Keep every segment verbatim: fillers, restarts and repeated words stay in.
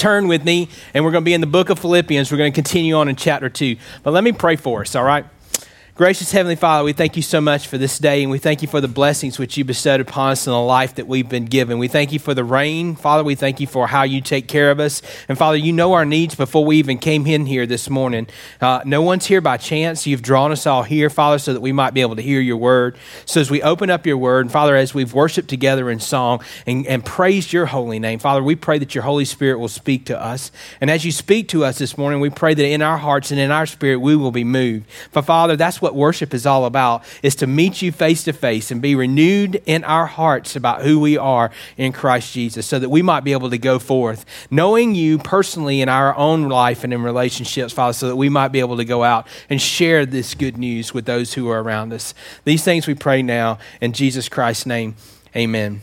turn with me, and we're going to be in the book of Philippians. We're going to continue on in chapter two. But let me pray for us, all right? Gracious Heavenly Father, we thank you so much for this day, and we thank you for the blessings which you bestowed upon us in the life that we've been given. We thank you for the rain. Father, we thank you for how you take care of us. And Father, you know our needs before we even came in here this morning. Uh, no one's here by chance. You've drawn us all here, Father, so that we might be able to hear your word. So as we open up your word, and Father, as we've worshiped together in song and, and praised your holy name, Father, we pray that your Holy Spirit will speak to us. And as you speak to us this morning, we pray that in our hearts and in our spirit, we will be moved. But Father, that's what worship is all about, is to meet you face to face and be renewed in our hearts about who we are in Christ Jesus, so that we might be able to go forth knowing you personally in our own life and in relationships, Father, so that we might be able to go out and share this good news with those who are around us. These things we pray now in Jesus Christ's name. Amen.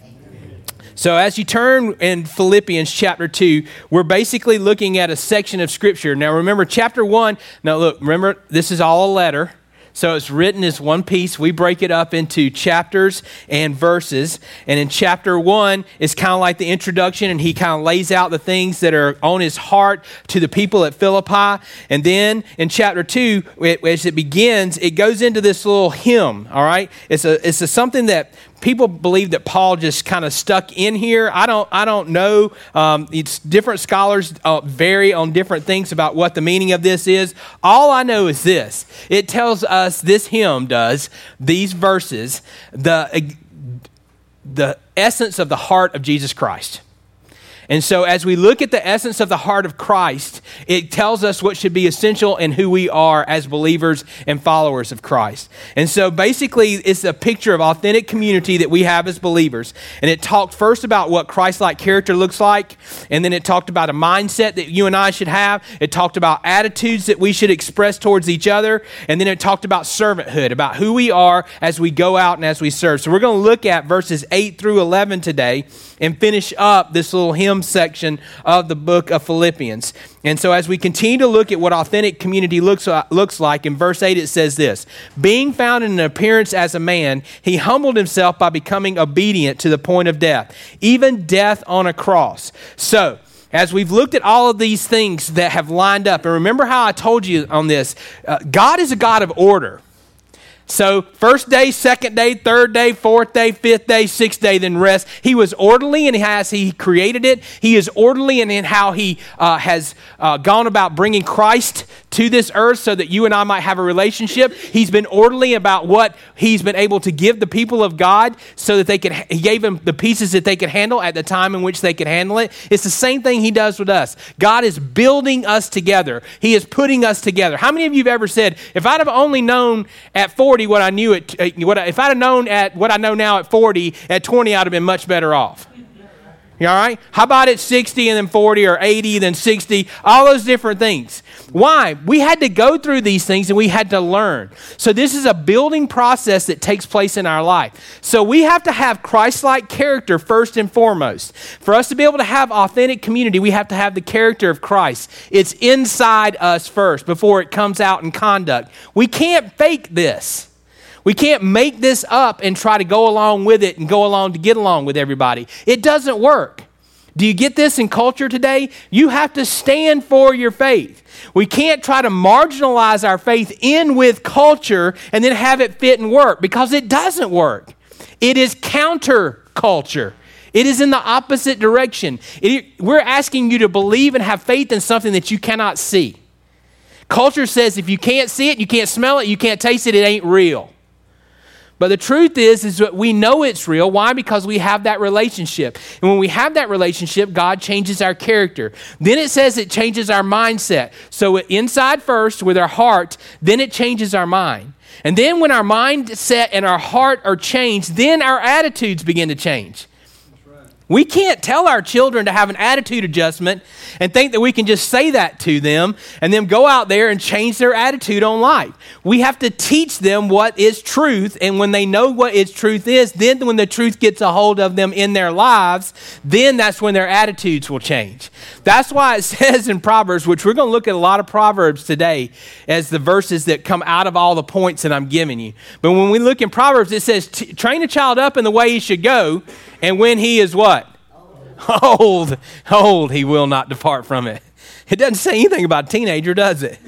So as you turn in Philippians chapter two, we're basically looking at a section of scripture. Now remember chapter one, now look, remember this is all a letter. So it's written as one piece. We break it up into chapters and verses. And in chapter one, it's kind of like the introduction, and he kind of lays out the things that are on his heart to the people at Philippi. And then in chapter two, as it begins, it goes into this little hymn, all right? It's a it's a something that people believe that Paul just kind of stuck in here. I don't I don't know. Um, it's different scholars uh, vary on different things about what the meaning of this is. All I know is this. It tells us, this hymn does, these verses, the, the essence of the heart of Jesus Christ. And so as we look at the essence of the heart of Christ, it tells us what should be essential in who we are as believers and followers of Christ. And so basically, it's a picture of authentic community that we have as believers. And it talked first about what Christ-like character looks like. And then it talked about a mindset that you and I should have. It talked about attitudes that we should express towards each other. And then it talked about servanthood, about who we are as we go out and as we serve. So we're going to look at verses eight through eleven today and finish up this little hymn section of the book of Philippians. And so as we continue to look at what authentic community looks, uh, looks like, in verse eight it says this: being found in an appearance as a man, he humbled himself by becoming obedient to the point of death, even death on a cross. So, as we've looked at all of these things that have lined up, and remember how I told you on this, uh, God is a God of order. So first day, second day, third day, fourth day, fifth day, sixth day, then rest. He was orderly in how he created it. He is orderly in, in how he uh, has uh, gone about bringing Christ to this earth so that you and I might have a relationship. He's been orderly about what he's been able to give the people of God so that they could, he gave them the pieces that they could handle at the time in which they could handle it. It's the same thing he does with us. God is building us together. He is putting us together. How many of you have ever said, if I'd have only known at forty what I knew at, what I, if I'd have known at what I know now at forty, at twenty, I'd have been much better off. You all right? How about at sixty and then forty, or eighty, then sixty, all those different things. Why? We had to go through these things and we had to learn. So this is a building process that takes place in our life. So we have to have Christ-like character first and foremost. For us to be able to have authentic community, we have to have the character of Christ. It's inside us first before it comes out in conduct. We can't fake this. We can't make this up and try to go along with it and go along to get along with everybody. It doesn't work. Do you get this in culture today? You have to stand for your faith. We can't try to marginalize our faith in with culture and then have it fit and work, because it doesn't work. It is counterculture. It is in the opposite direction. It, we're asking you to believe and have faith in something that you cannot see. Culture says if you can't see it, you can't smell it, you can't taste it, it ain't real. But the truth is, is that we know it's real. Why? Because we have that relationship. And when we have that relationship, God changes our character. Then it says it changes our mindset. So inside first with our heart, then it changes our mind. And then when our mindset and our heart are changed, then our attitudes begin to change. We can't tell our children to have an attitude adjustment and think that we can just say that to them and then go out there and change their attitude on life. We have to teach them what is truth, and when they know what its truth is, then when the truth gets a hold of them in their lives, then that's when their attitudes will change. That's why it says in Proverbs, which we're going to look at a lot of Proverbs today as the verses that come out of all the points that I'm giving you. But when we look in Proverbs, it says, train a child up in the way he should go, and when he is what? Old, old, he will not depart from it. It doesn't say anything about a teenager, does it?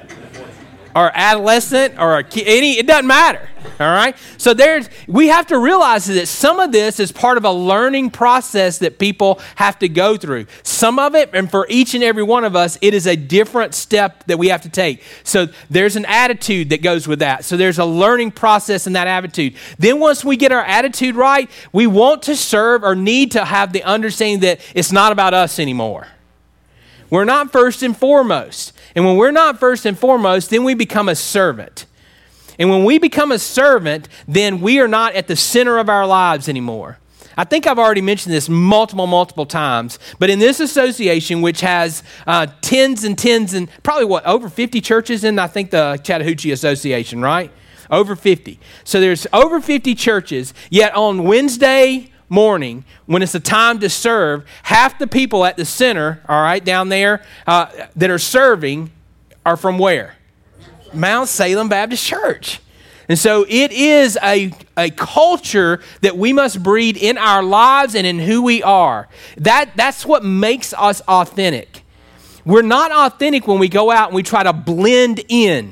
Or adolescent, or a kid, any, it doesn't matter, all right? So there's, we have to realize that some of this is part of a learning process that people have to go through. Some of it, and for each and every one of us, it is a different step that we have to take. So there's an attitude that goes with that. So there's a learning process in that attitude. Then once we get our attitude right, we want to serve or need to have the understanding that it's not about us anymore. We're not first and foremost. And when we're not first and foremost, then we become a servant. And when we become a servant, then we are not at the center of our lives anymore. I think I've already mentioned this multiple, multiple times, but in this association, which has uh, tens and tens and probably what, over fifty churches in, I think, the Chattahoochee Association, right? Over fifty. So there's over fifty churches, yet on Wednesday morning, when it's a time to serve, half the people at the center, all right, down there, uh, that are serving are from where? Mount Salem Baptist Church. And so it is a, a culture that we must breed in our lives and in who we are. That, that's what makes us authentic. We're not authentic when we go out and we try to blend in.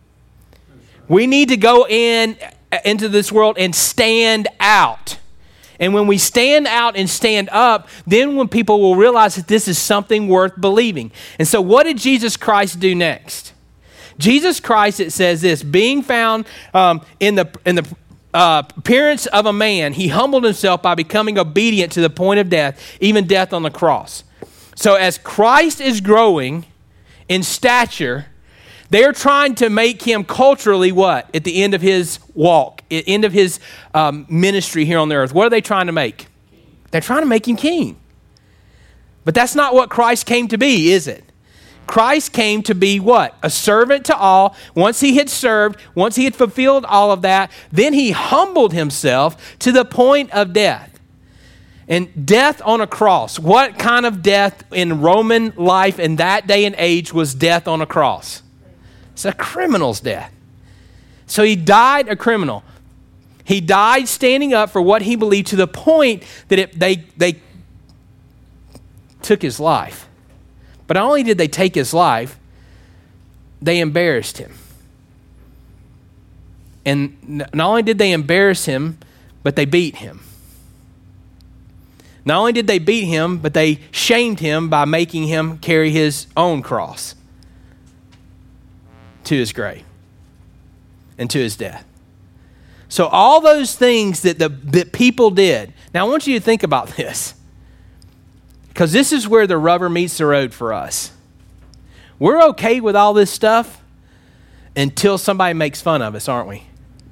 We need to go in into this world and stand out. And when we stand out and stand up, then when people will realize that this is something worth believing. And so what did Jesus Christ do next? Jesus Christ, it says this, being found um, in the, in the uh, appearance of a man, he humbled himself by becoming obedient to the point of death, even death on the cross. So as Christ is growing in stature, they're trying to make him culturally what? At the end of his walk, at the end of his um, ministry here on the earth. What are they trying to make? They're trying to make him king. But that's not what Christ came to be, is it? Christ came to be what? A servant to all. Once he had served, once he had fulfilled all of that, then he humbled himself to the point of death. And death on a cross. What kind of death in Roman life in that day and age was death on a cross? It's a criminal's death. So he died a criminal. He died standing up for what he believed to the point that it, they, they took his life. But not only did they take his life, they embarrassed him. And not only did they embarrass him, but they beat him. Not only did they beat him, but they shamed him by making him carry his own cross to his grave and to his death. So all those things that the that people did. Now I want you to think about this, because this is where the rubber meets the road for us. We're okay with all this stuff until somebody makes fun of us, aren't we?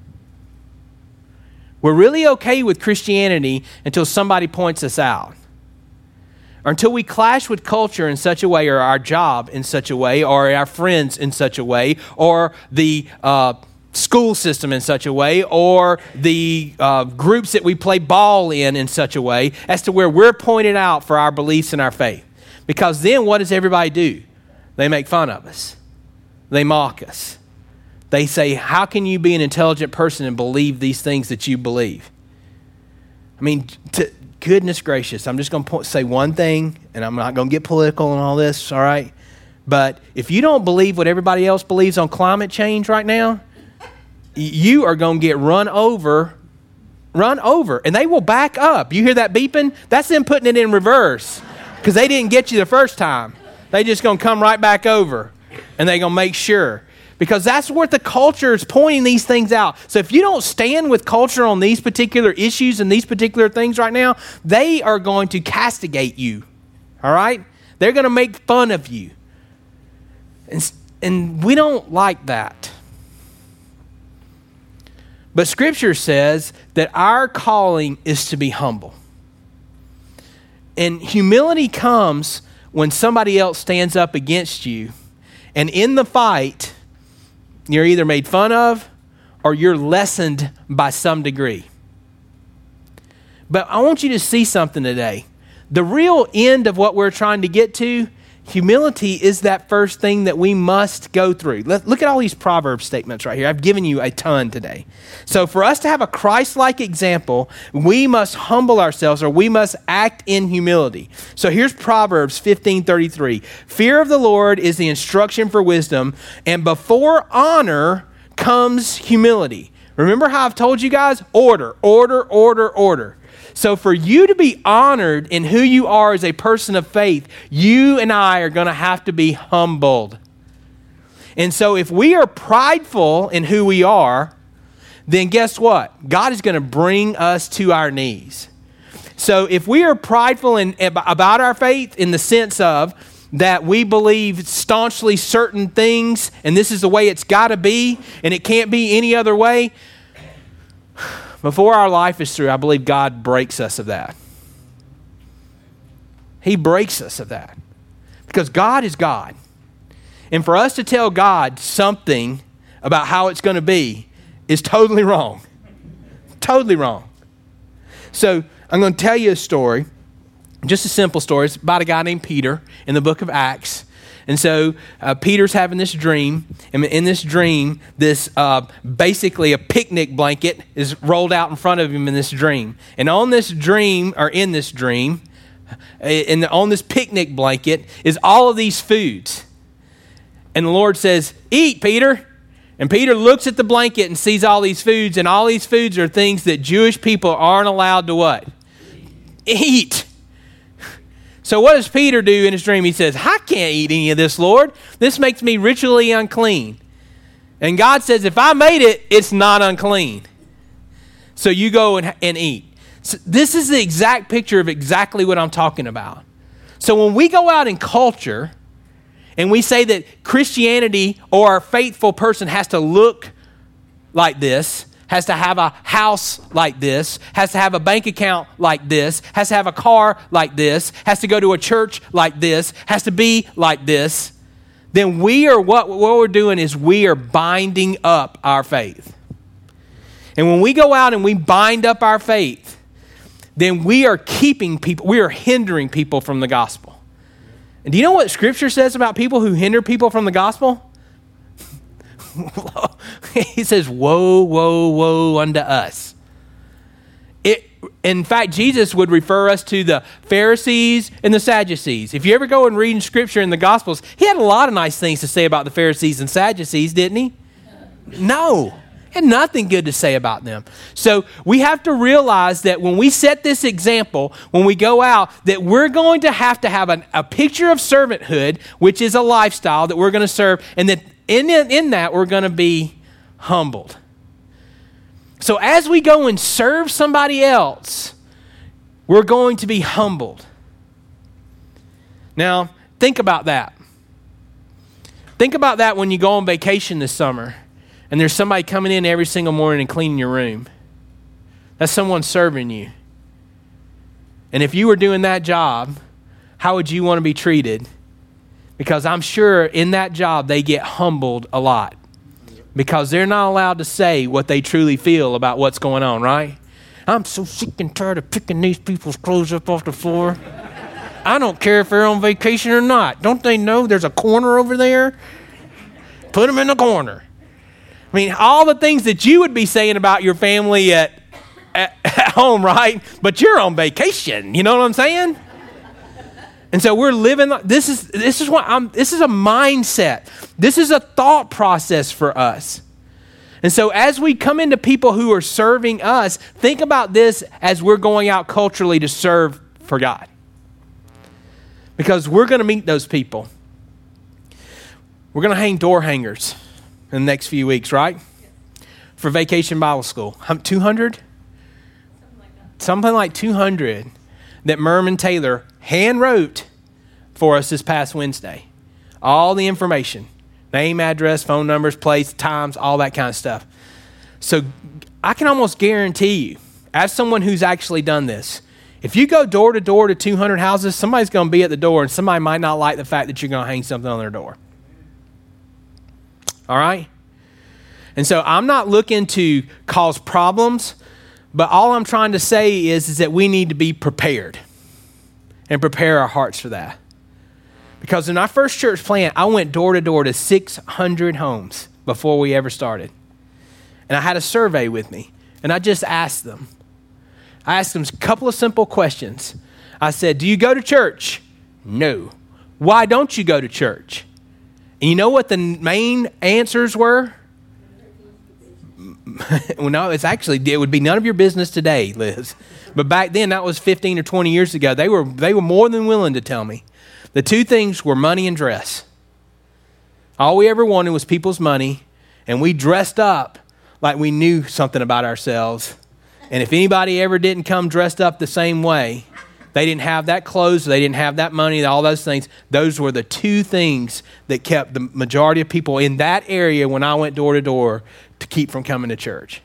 We're really okay with Christianity until somebody points us out. Or until we clash with culture in such a way, or our job in such a way, or our friends in such a way, or the uh, school system in such a way, or the uh, groups that we play ball in in such a way, as to where we're pointed out for our beliefs and our faith. Because then what does everybody do? They make fun of us. They mock us. They say, how can you be an intelligent person and believe these things that you believe? I mean, to... Goodness gracious, I'm just going to say one thing, and I'm not going to get political and all this, all right? But if you don't believe what everybody else believes on climate change right now, you are going to get run over, run over, and they will back up. You hear that beeping? That's them putting it in reverse, because they didn't get you the first time. They just going to come right back over, and they're going to make sure. Because that's what the culture is pointing these things out. So if you don't stand with culture on these particular issues and these particular things right now, they are going to castigate you. All right? They're going to make fun of you. And, and we don't like that. But Scripture says that our calling is to be humble. And humility comes when somebody else stands up against you. And in the fight, you're either made fun of or you're lessened by some degree. But I want you to see something today. The real end of what we're trying to get to, Humility is that first thing that we must go through. Let, look at all these Proverbs statements right here. I've given you a ton today. So for us to have a Christ-like example, we must humble ourselves, or we must act in humility. So here's Proverbs fifteen thirty-three. Fear of the Lord is the instruction for wisdom, and before honor comes humility. Remember how I've told you guys? Order, order, order, order. So for you to be honored in who you are as a person of faith, you and I are going to have to be humbled. And so if we are prideful in who we are, then guess what? God is going to bring us to our knees. So if we are prideful in, about our faith in the sense of that we believe staunchly certain things, and this is the way it's got to be, and it can't be any other way, before our life is through, I believe God breaks us of that. He breaks us of that. Because God is God. And for us to tell God something about how it's going to be is totally wrong. Totally wrong. So I'm going to tell you a story, just a simple story. It's about a guy named Peter in the book of Acts. And so uh, Peter's having this dream, and in this dream, this uh, basically a picnic blanket is rolled out in front of him in this dream. And on this dream, or in this dream, and on this picnic blanket is all of these foods. And the Lord says, "Eat, Peter." And Peter looks at the blanket and sees all these foods, and all these foods are things that Jewish people aren't allowed to what? Eat. So what does Peter do in his dream? He says, "I can't eat any of this, Lord. This makes me ritually unclean." And God says, "If I made it, it's not unclean. So you go and, and eat." So this is the exact picture of exactly what I'm talking about. So when we go out in culture and we say that Christianity or a faithful person has to look like this, has to have a house like this, has to have a bank account like this, has to have a car like this, has to go to a church like this, has to be like this, then we are, what, what we're doing is we are binding up our faith. And when we go out and we bind up our faith, then we are keeping people, we are hindering people from the gospel. And do you know what Scripture says about people who hinder people from the gospel? He says, "Woe, woe, woe unto us." It, in fact, Jesus would refer us to the Pharisees and the Sadducees. If you ever go and read in Scripture in the Gospels, he had a lot of nice things to say about the Pharisees and Sadducees, didn't he? No. He had nothing good to say about them. So we have to realize that when we set this example, when we go out, that we're going to have to have an, a picture of servanthood, which is a lifestyle that we're going to serve, and that in, in that we're going to be humbled. So as we go and serve somebody else, we're going to be humbled. Now, think about that. Think about that when you go on vacation this summer and there's somebody coming in every single morning and cleaning your room. That's someone serving you. And if you were doing that job, how would you want to be treated? Because I'm sure in that job they get humbled a lot. Because they're not allowed to say what they truly feel about what's going on, right? "I'm so sick and tired of picking these people's clothes up off the floor. I don't care if they're on vacation or not. Don't they know there's a corner over there? Put them in the corner." I mean, all the things that you would be saying about your family at, at, at home, right? But you're on vacation. You know what I'm saying? And so we're living, this is this is what I'm this is a mindset. This is a thought process for us. And so as we come into people who are serving us, think about this as we're going out culturally to serve for God. Because we're going to meet those people. We're going to hang door hangers in the next few weeks, right? For Vacation Bible School. two hundred? Something like that. Something like two hundred. That Merman Taylor hand wrote for us this past Wednesday. All the information. Name, address, phone numbers, place, times, all that kind of stuff. So I can almost guarantee you, as someone who's actually done this, if you go door to door to two hundred houses, somebody's going to be at the door and somebody might not like the fact that you're going to hang something on their door. All right? And so I'm not looking to cause problems, but all I'm trying to say is, is that we need to be prepared and prepare our hearts for that. Because in our first church plant, I went door to door to six hundred homes before we ever started. And I had a survey with me, and I just asked them. I asked them a couple of simple questions. I said, do you go to church? No. Why don't you go to church? And you know what the main answers were? Well, no, it's actually, it would be none of your business today, Liz. But back then, that was fifteen or twenty years ago. They were, they were more than willing to tell me. The two things were money and dress. All we ever wanted was people's money, and we dressed up like we knew something about ourselves. And if anybody ever didn't come dressed up the same way, they didn't have that clothes, they didn't have that money, all those things. Those were the two things that kept the majority of people in that area when I went door to door to keep from coming to church.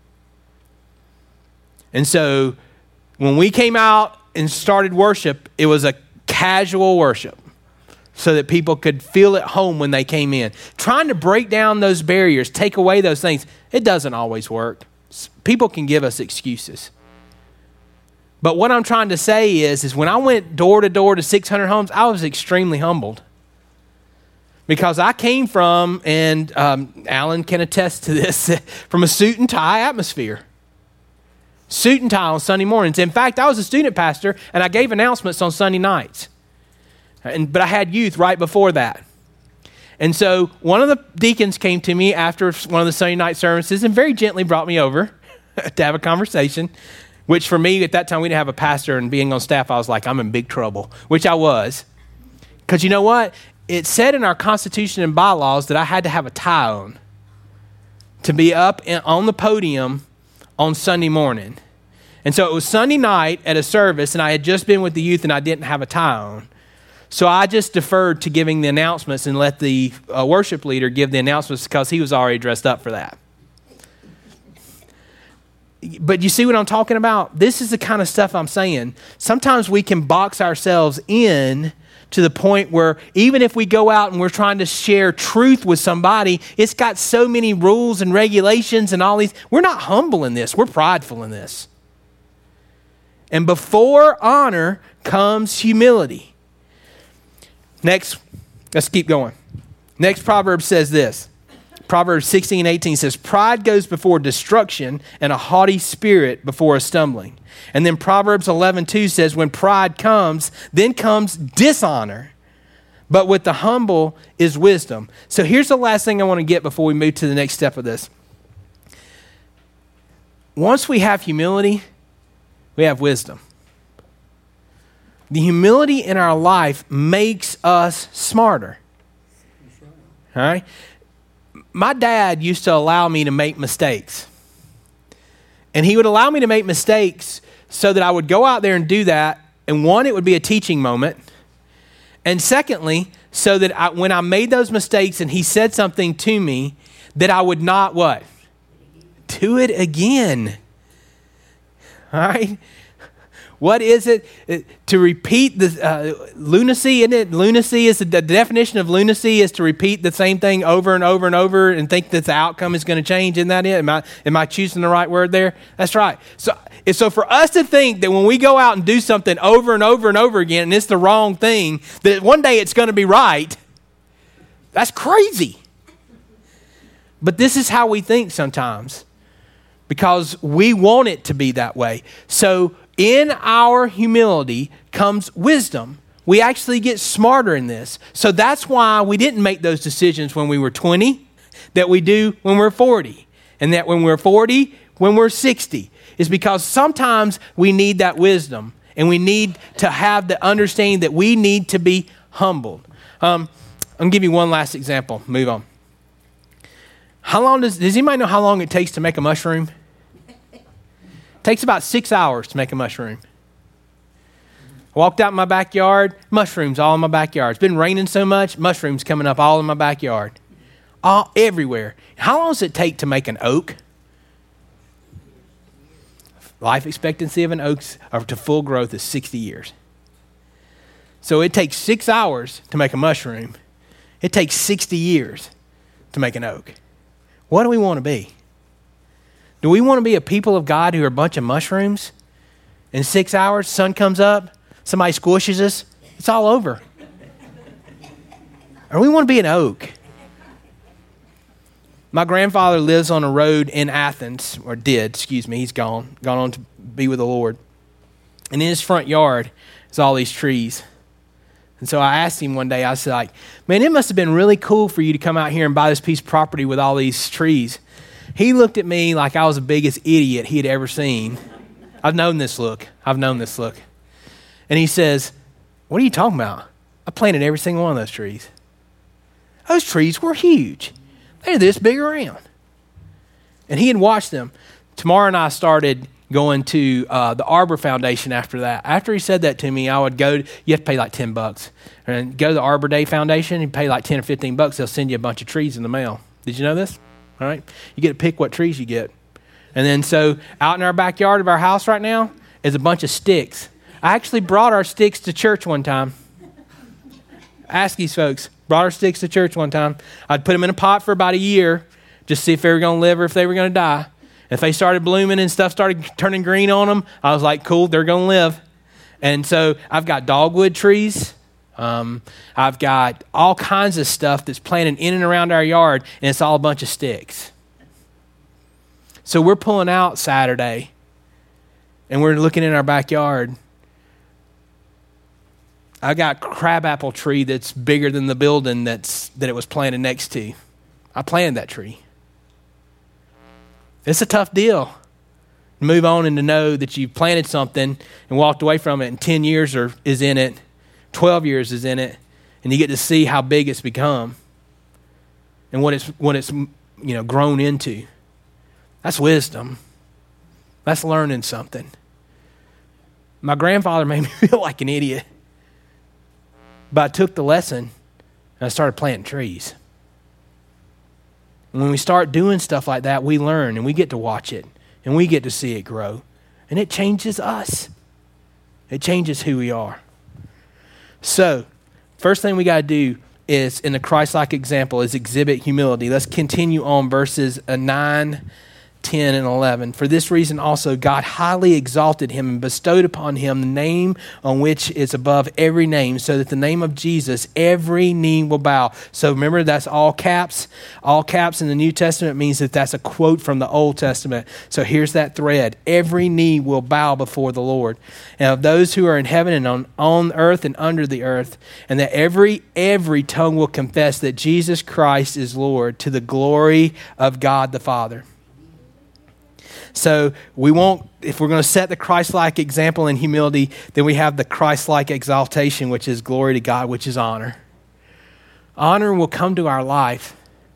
And so when we came out and started worship, it was a casual worship so that people could feel at home when they came in. Trying to break down those barriers, take away those things, it doesn't always work. People can give us excuses. But what I'm trying to say is, is when I went door to door to six hundred homes, I was extremely humbled. Because I came from, and um, Alan can attest to this, from a suit and tie atmosphere. Suit and tie on Sunday mornings. In fact, I was a student pastor, and I gave announcements on Sunday nights. And, but I had youth right before that. And so one of the deacons came to me after one of the Sunday night services and very gently brought me over to have a conversation, which for me at that time, we didn't have a pastor, and being on staff, I was like, I'm in big trouble, which I was. Because you know what? It said in our Constitution and bylaws that I had to have a tie on to be up in, on the podium on Sunday morning. And so it was Sunday night at a service, and I had just been with the youth, and I didn't have a tie on. So I just deferred to giving the announcements and let the uh, worship leader give the announcements because he was already dressed up for that. But you see what I'm talking about? This is the kind of stuff I'm saying. Sometimes we can box ourselves in to the point where even if we go out and we're trying to share truth with somebody, it's got so many rules and regulations and all these. We're not humble in this. We're prideful in this. And before honor comes humility. Next, let's keep going. Next proverb says this. Proverbs sixteen eighteen says, pride goes before destruction and a haughty spirit before a stumbling. And then Proverbs eleven two says, when pride comes, then comes dishonor. But with the humble is wisdom. So here's the last thing I want to get before we move to the next step of this. Once we have humility, we have wisdom. The humility in our life makes us smarter. All right? My dad used to allow me to make mistakes. And he would allow me to make mistakes so that I would go out there and do that. And one, it would be a teaching moment. And secondly, so that I, when I made those mistakes and he said something to me, that I would not what? Do it again. All right? What is it? it to repeat the uh, lunacy, isn't it? Lunacy is the, the definition of lunacy is to repeat the same thing over and over and over and think that the outcome is going to change. Isn't that it? Am I, am I choosing the right word there? That's right. So, so for us to think that when we go out and do something over and over and over again and it's the wrong thing, that one day it's going to be right, that's crazy. But this is how we think sometimes because we want it to be that way. So in our humility comes wisdom. We actually get smarter in this. So that's why we didn't make those decisions when we were twenty, that we do when we're forty. And that when we're forty, when we're sixty. Is because sometimes we need that wisdom. And we need to have the understanding that we need to be humbled. Um, I'm going to give you one last example. Move on. How long does, does anybody know how long it takes to make a mushroom? Takes about six hours to make a mushroom. I walked out in my backyard, mushrooms all in my backyard. It's been raining so much, mushrooms coming up all in my backyard. All everywhere. How long does it take to make an oak? Life expectancy of an oak or to full growth is sixty years. So it takes six hours to make a mushroom. It takes sixty years to make an oak. What do we want to be? Do we want to be a people of God who are a bunch of mushrooms? In six hours, sun comes up, somebody squishes us, it's all over. or we want to be an oak. My grandfather lives on a road in Athens, or did, excuse me, he's gone, gone on to be with the Lord. And in his front yard is all these trees. And so I asked him one day, I said, like, man, it must have been really cool for you to come out here and buy this piece of property with all these trees. He looked at me like I was the biggest idiot he had ever seen. I've known this look. I've known this look. And he says, what are you talking about? I planted every single one of those trees. Those trees were huge. They're this big around. And he had watched them. Tamara and I started going to uh, the Arbor Foundation after that. After he said that to me, I would go, you have to pay like ten bucks. And go to the Arbor Day Foundation, you pay like ten or fifteen bucks, they'll send you a bunch of trees in the mail. Did you know this? All right. You get to pick what trees you get. And then so out in our backyard of our house right now is a bunch of sticks. I actually brought our sticks to church one time. Ask these folks. Brought our sticks to church one time. I'd put them in a pot for about a year, just see if they were going to live or if they were going to die. If they started blooming and stuff started turning green on them, I was like, cool, they're going to live. And so I've got dogwood trees. Um, I've got all kinds of stuff that's planted in and around our yard, and it's all a bunch of sticks. So we're pulling out Saturday, and we're looking in our backyard. I got a crabapple tree that's bigger than the building that's that it was planted next to. I planted that tree. It's a tough deal to move on and to know that you planted something and walked away from it, and ten years are, is in it, twelve years is in it, and you get to see how big it's become and what it's what it's you know grown into. That's wisdom. That's learning something. My grandfather made me feel like an idiot. But I took the lesson and I started planting trees. And when we start doing stuff like that, we learn and we get to watch it and we get to see it grow. And it changes us. It changes who we are. So, first thing we got to do is, in the Christ-like example, is exhibit humility. Let's continue on verses nine, ten, and eleven. For this reason also God highly exalted him and bestowed upon him the name on which is above every name, so that the name of Jesus every knee will bow. So remember, that's all caps. All caps in the New Testament means that that's a quote from the Old Testament. So here's that thread. Every knee will bow before the Lord, and of those who are in heaven and on, on earth and under the earth, and that every every tongue will confess that Jesus Christ is Lord, to the glory of God the Father. So we won't, if we're going to set the Christ-like example in humility, then we have the Christ-like exaltation, which is glory to God, which is honor. Honor will come to our life,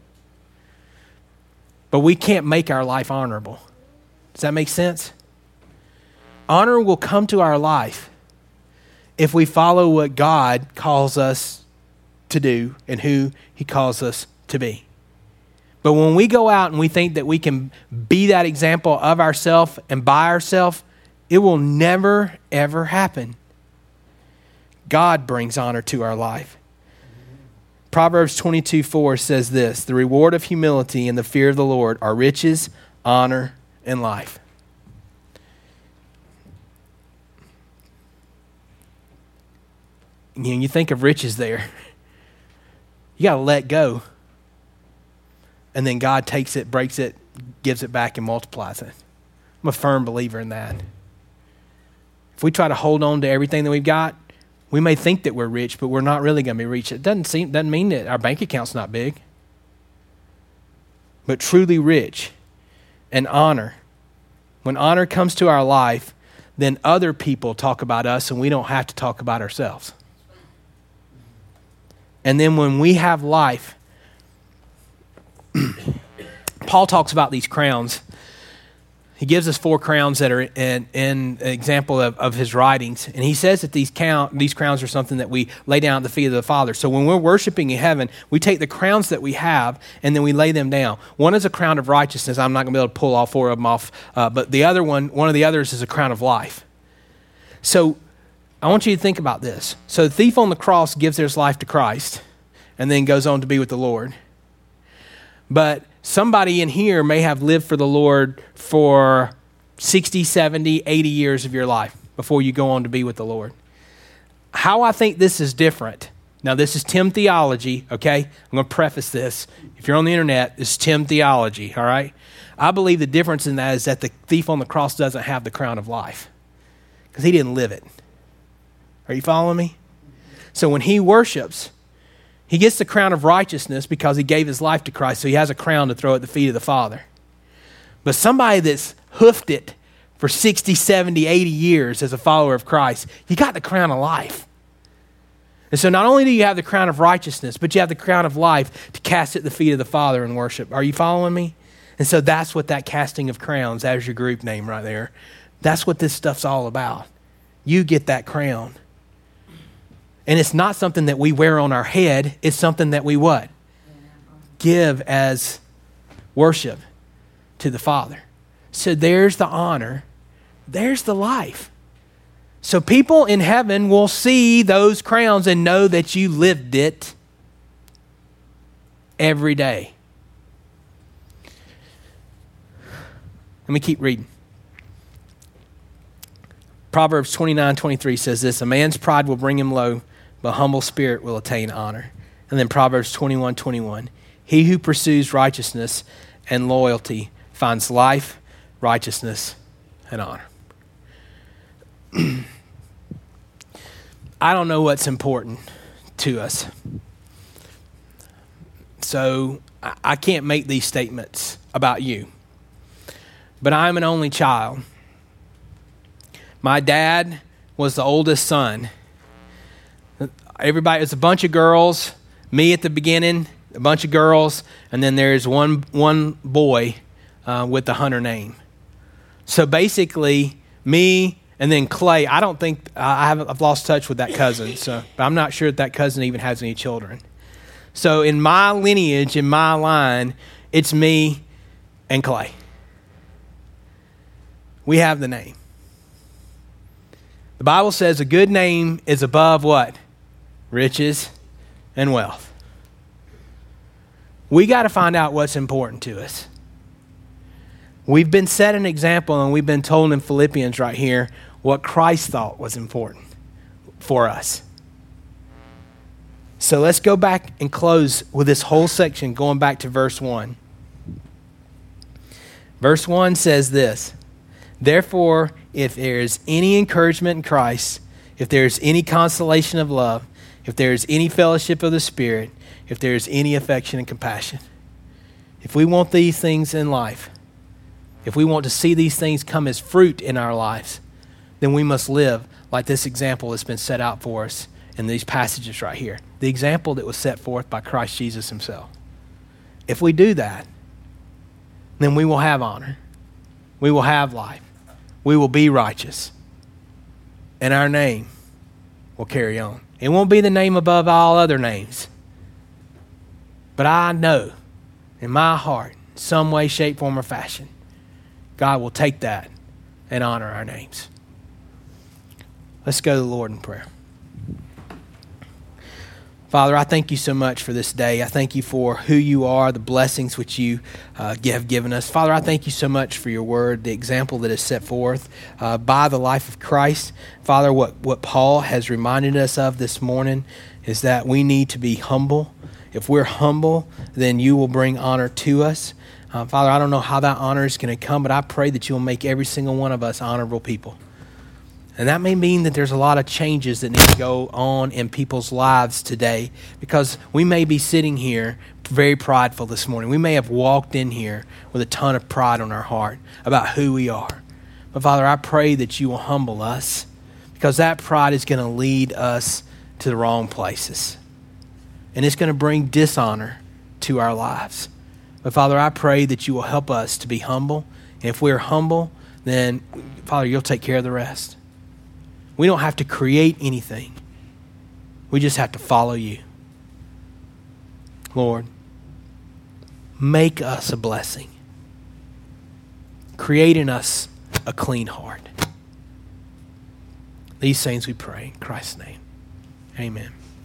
but we can't make our life honorable. Does that make sense? Honor will come to our life if we follow what God calls us to do and who he calls us to be. But when we go out and we think that we can be that example of ourselves and by ourselves, it will never, ever happen. God brings honor to our life. Proverbs twenty-two four says this: the reward of humility and the fear of the Lord are riches, honor, and life. You know, you think of riches there. You got to let go. And then God takes it, breaks it, gives it back, and multiplies it. I'm a firm believer in that. If we try to hold on to everything that we've got, we may think that we're rich, but we're not really going to be rich. It doesn't seem, doesn't mean that our bank account's not big. But truly rich and honor. When honor comes to our life, then other people talk about us, and we don't have to talk about ourselves. And then when we have life, Paul talks about these crowns. He gives us four crowns that are in, in an example of, of his writings. And he says that these, count, these crowns are something that we lay down at the feet of the Father. So when we're worshiping in heaven, we take the crowns that we have and then we lay them down. One is a crown of righteousness. I'm not going to be able to pull all four of them off. Uh, but the other one, one of the others is a crown of life. So I want you to think about this. So the thief on the cross gives his life to Christ and then goes on to be with the Lord. But somebody in here may have lived for the Lord for sixty, seventy, eighty years of your life before you go on to be with the Lord. How I think this is different Now, this is Tim theology, okay? I'm going to preface this. If you're on the internet, this is Tim theology, all right? I believe the difference in that is that the thief on the cross doesn't have the crown of life because he didn't live it. Are you following me? So when he worships, he gets the crown of righteousness because he gave his life to Christ, so he has a crown to throw at the feet of the Father. But somebody that's hoofed it for sixty, seventy, eighty years as a follower of Christ, you got the crown of life. And so not only do you have the crown of righteousness, but you have the crown of life to cast at the feet of the Father in worship. Are you following me? And so that's what that casting of crowns, as your group name right there, that's what this stuff's all about. You get that crown. And it's not something that we wear on our head. It's something that we what? Give as worship to the Father. So there's the honor. There's the life. So people in heaven will see those crowns and know that you lived it every day. Let me keep reading. Proverbs twenty-nine twenty-three says this, a man's pride will bring him low, but a humble spirit will attain honor. And then Proverbs twenty-one twenty-one, he who pursues righteousness and loyalty finds life, righteousness, and honor. I don't know what's important to us. So I can't make these statements about you. But I'm an only child. My dad was the oldest son. Everybody, it's a bunch of girls. Me at the beginning, a bunch of girls, and then there's one one boy uh, with the Hunter name. So basically, me and then Clay. I don't think I haven't. I've lost touch with that cousin. So, but I'm not sure that that cousin even has any children. So in my lineage, in my line, it's me and Clay. We have the name. The Bible says a good name is above what? Riches and wealth. We got to find out what's important to us. We've been set an example, and we've been told in Philippians right here what Christ thought was important for us. So let's go back and close with this whole section, going back to verse one. Verse one says this, therefore, if there is any encouragement in Christ, if there is any consolation of love, if there is any fellowship of the Spirit, if there is any affection and compassion. If we want these things in life, if we want to see these things come as fruit in our lives, then we must live like this example that's been set out for us in these passages right here. The example that was set forth by Christ Jesus himself. If we do that, then we will have honor. We will have life. We will be righteous. And our name will carry on. It won't be the name above all other names. But I know in my heart, some way, shape, form, or fashion, God will take that and honor our names. Let's go to the Lord in prayer. Father, I thank you so much for this day. I thank you for who you are, the blessings which you uh, have given us. Father, I thank you so much for your word, the example that is set forth uh, by the life of Christ. Father, what, what Paul has reminded us of this morning is that we need to be humble. If we're humble, then you will bring honor to us. Uh, Father, I don't know how that honor is going to come, but I pray that you'll make every single one of us honorable people. And that may mean that there's a lot of changes that need to go on in people's lives today, because we may be sitting here very prideful this morning. We may have walked in here with a ton of pride on our heart about who we are. But Father, I pray that you will humble us, because that pride is going to lead us to the wrong places. And it's going to bring dishonor to our lives. But Father, I pray that you will help us to be humble. And if we're humble, then Father, you'll take care of the rest. We don't have to create anything. We just have to follow you. Lord, make us a blessing. Create in us a clean heart. These things we pray in Christ's name. Amen.